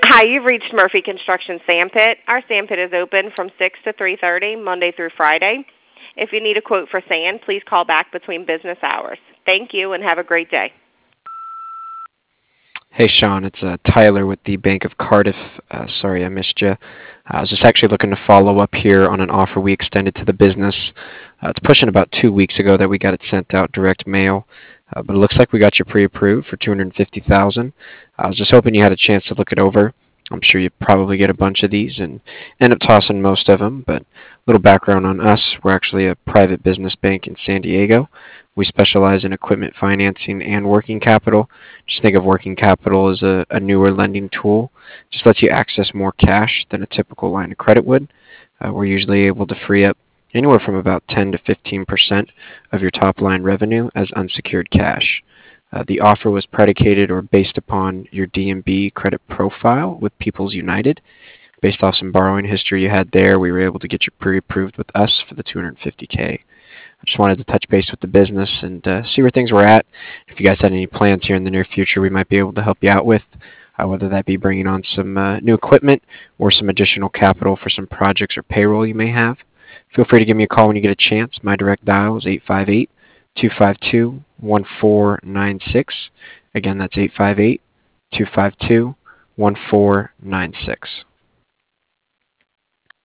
Hi, you've reached Murphy Construction Sandpit. Our sandpit is open from 6 to 3:30 Monday through Friday. If you need a quote for sand, please call back between business hours. Thank you and have a great day. Hey, Sean, it's Tyler with the Bank of Cardiff. Sorry I missed you. I was just actually looking to follow up here on an offer we extended to the business. It's pushing about 2 weeks ago that we got it sent out direct mail, but it looks like we got you pre-approved for $250,000. I was just hoping you had a chance to look it over. I'm sure you probably get a bunch of these and end up tossing most of them, but a little background on us. We're actually a private business bank in San Diego. We specialize in equipment financing and working capital. Just think of working capital as a newer lending tool. Just lets you access more cash than a typical line of credit would. We're usually able to free up anywhere from about 10 to 15% of your top line revenue as unsecured cash. The offer was predicated or based upon your D&B credit profile with People's United. Based off some borrowing history you had there, we were able to get you pre-approved with us for the $250K. I just wanted to touch base with the business and see where things were at. If you guys had any plans here in the near future we might be able to help you out with, whether that be bringing on some new equipment or some additional capital for some projects or payroll you may have. Feel free to give me a call when you get a chance. My direct dial is 858-252-1496. Again, that's 858-252-1496.